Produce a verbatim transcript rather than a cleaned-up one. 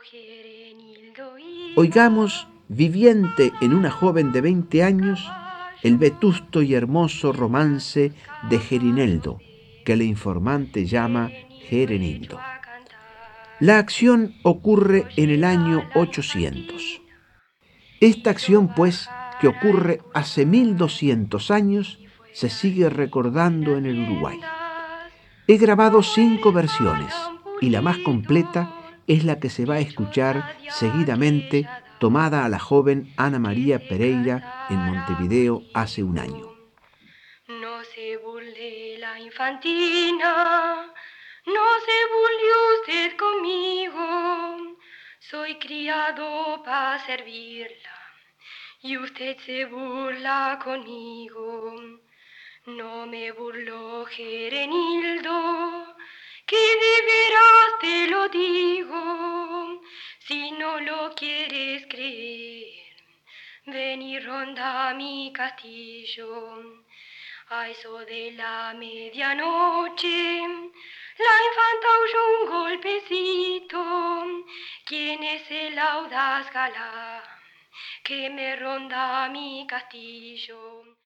Oigamos, viviente en una joven de veinte años, el vetusto y hermoso romance de Gerineldo, que el informante llama Herenindo. La acción ocurre en el año ochocientos. Esta acción, pues, que ocurre hace mil doscientos años, se sigue recordando en el Uruguay. He grabado cinco versiones y la más completa es la que se va a escuchar seguidamente, tomada a la joven Ana María Pereira en Montevideo hace un año. No se burle la infantina, no se burle usted conmigo, soy criado para servirla y usted se burla conmigo. No me burlo, Gerenildo, que de veras te lo digo. Si no lo quieres creer, ven y ronda mi castillo. A eso de la medianoche, la infanta oyó un golpecito. ¿Quién es el audaz galán que me ronda mi castillo?